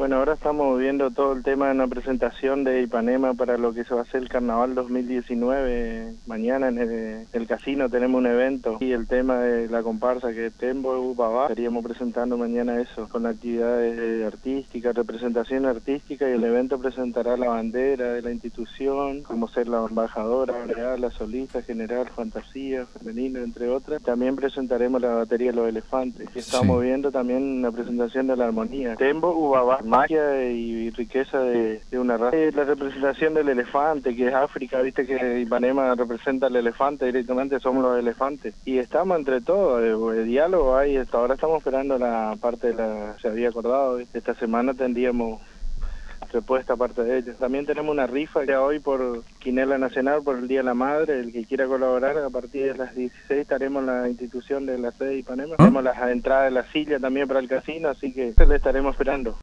Bueno, ahora estamos viendo todo el tema de una presentación de Ipanema para lo que se va a hacer el Carnaval 2019. Mañana en el casino tenemos un evento y el tema de la comparsa que es Tembo Ubabá. Estaríamos presentando mañana eso, con actividades artísticas, representación artística, y el evento presentará la bandera de la institución, como ser la embajadora, real, la solista, general, fantasía, femenino, entre otras. También presentaremos la batería de los elefantes. Y estamos viendo también una presentación de la armonía. Tembo Ubabá, magia y riqueza de una raza. La representación del elefante, que es África, viste que Ipanema representa al elefante, directamente somos los elefantes. Y estamos entre todos, el diálogo hay, hasta ahora estamos esperando la parte de se había acordado, ¿viste? Esta semana tendríamos respuesta aparte de ellos. También tenemos una rifa ya hoy por Quinela Nacional, por el Día de la Madre. El que quiera colaborar, a partir de las 16 estaremos en la institución de la sede de Ipanema. Tenemos las entradas de la silla también para el casino, así que le estaremos esperando.